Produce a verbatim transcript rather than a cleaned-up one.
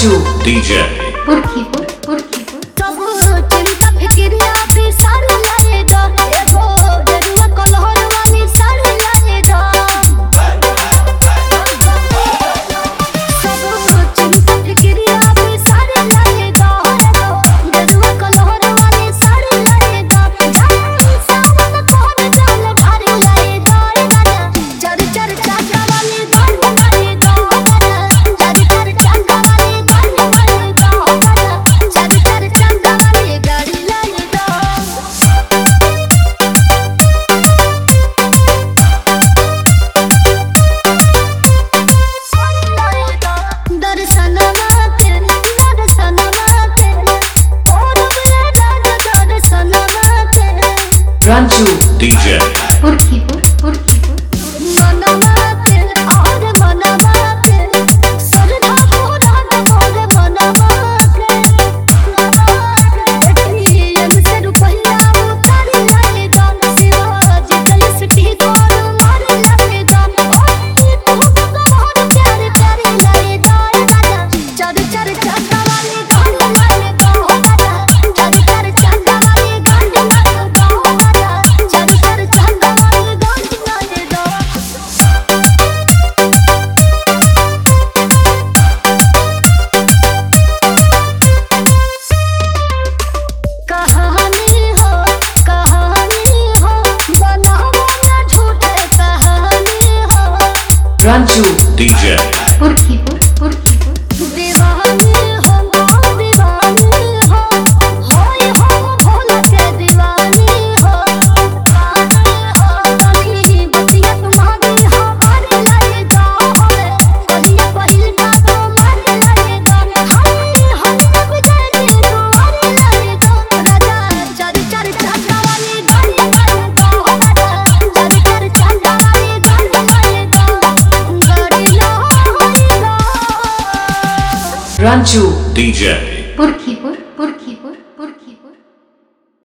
Ranchu D J Purki pur, purki pur. सब चिंता फिक्रिया भी सारी लाएगा एगो जरुआ कलहर वाली साड़ी लाएगा सब चिंता फिक्रिया भी सारी लाएगा एगो जरुआ कलहर वाली साड़ी लाएगा सावन कौन जाल भारी लाएगा चर चर चाचा वाली गाड़ी लाएगा चर चर चाचा वाली गाड़ी लाएगा चर चर चाचा वाली गाड़ी लाएगा दर्शनवा के दर्शनवा के और मेरे दादा दर्शनवा के Ranchu D J Purki pur, purki pur. मनवा के और मनवा के सरधा पूरा मोर मनवा के एटीएम से रुपया उतार लाएगा शिवाजी कलसटी तोड़ मार लाएगा ओए तू बहुत प्यार कर लाएगा राजा चर चर चाचा वाली गाड़ी लाएगा राजा चर चर चाचा वाली गाड़ी लाएगा राजा चर चर चाचा वाली गाड़ी लाएगा कहानी हो कहानी हो बनाओ ना झूठे कहानी हो Ranchu D J Purki pur, purki pur. दीवानी हो दीवानी हो होय हो भोला के दीवानी हो दीवानी हो कहीं बतिया तुम्हारी हमारे लाएगा होले कहीं पहिल का तो मारे लाएगा हाय हम गुजरी तुम्हारे लाएगा राजा चर चर चाचा वाली गाड़ी लाएगा राजा चर चर चाचा वाली गाड़ी लाएगा गाड़ी लाएगा Ranchu D J Purki